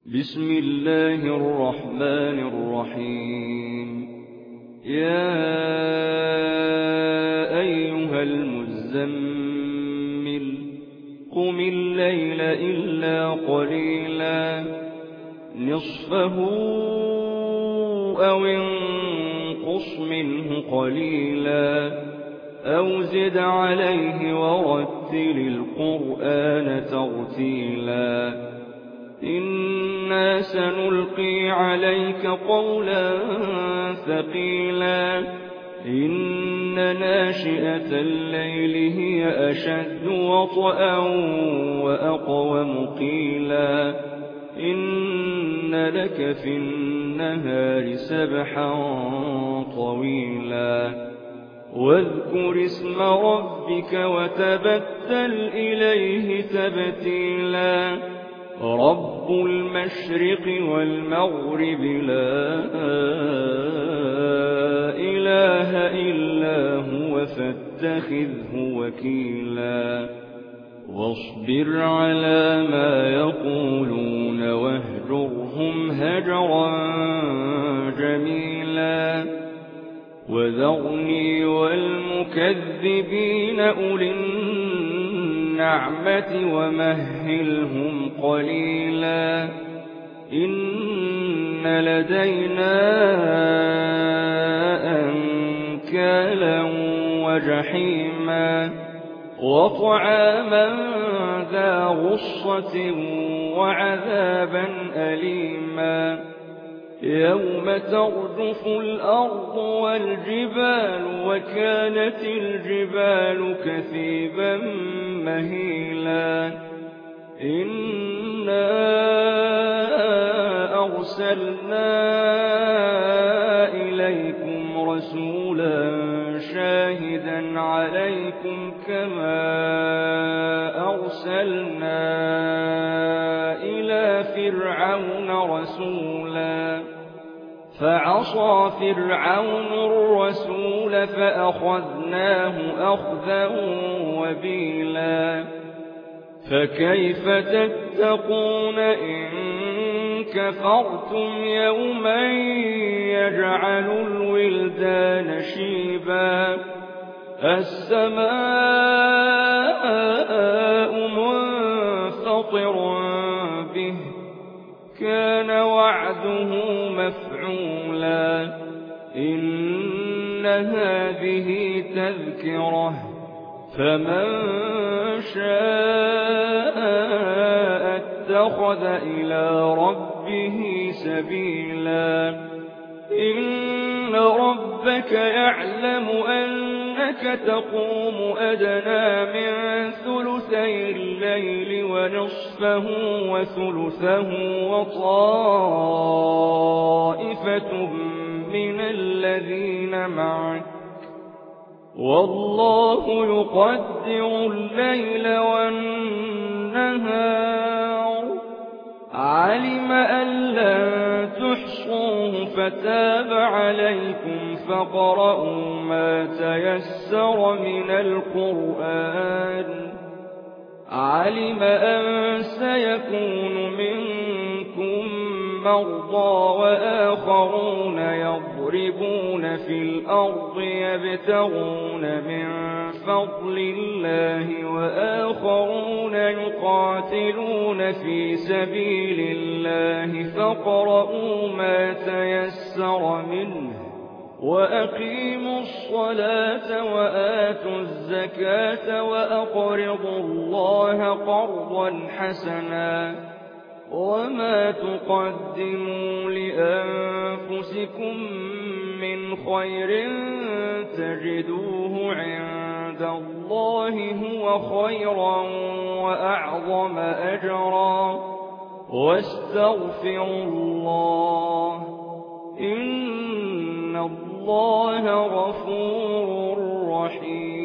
بسم الله الرحمن الرحيم. يا أيها المزمل قم الليل إلا قليلا نصفه أو انقص منه قليلا أو زد عليه ورتل القرآن ترتيلا إنا سنلقي عليك قولا ثقيلا إن ناشئة الليل هي أشد وطئا وأقوم قيلا إن لك في النهار سبحا طويلا واذكر اسم ربك وتبتل إليه تبتيلا رب المشرق والمغرب لا إله إلا هو فاتخذه وكيلا واصبر على ما يقولون واهجرهم هجرا جميلا وذرني والمكذبين أولي النعمة ومهلهم قليلا إن لدينا أنكالا وجحيما وطعاما ذا غصة وعذابا أليما يوم ترجف الأرض والجبال وكانت الجبال كثيبا مهيلا إنا أرسلنا إليكم رسولا شاهدا عليكم كما أرسلنا إلى فرعون رسولا فعصى فرعون الرسول فأخذناه أخذا وبيلا فكيف تتقون إن كفرتم يوما يجعل الولدان شيبا السماء منفطر به كان وعده مفعولا إن هذه تذكرة فمن شاء اتخذ إلى ربه سبيلا إن ربك يعلم أنك تقوم أدنى من ثلثي الليل ونصفه وثلثه وطائفة من الذين معك والله يقدر الليل والنهار علم أن لن تحصوه فتاب عليكم فاقرؤوا ما تيسر من القرآن علم أن سيكون منكم مرضى وآخرون يضربون في الأرض يبتغون من فضل الله وآخرون يقاتلون في سبيل الله فاقرؤوا ما تيسر منه وأقيموا الصلاة وآتوا الزكاة وأقرضوا الله قرضا حسنا وما تقدموا لأنفسكم من خير تجدوه عند الله هو خيرا وأعظم أجرا واستغفروا الله إن الله غفور رحيم.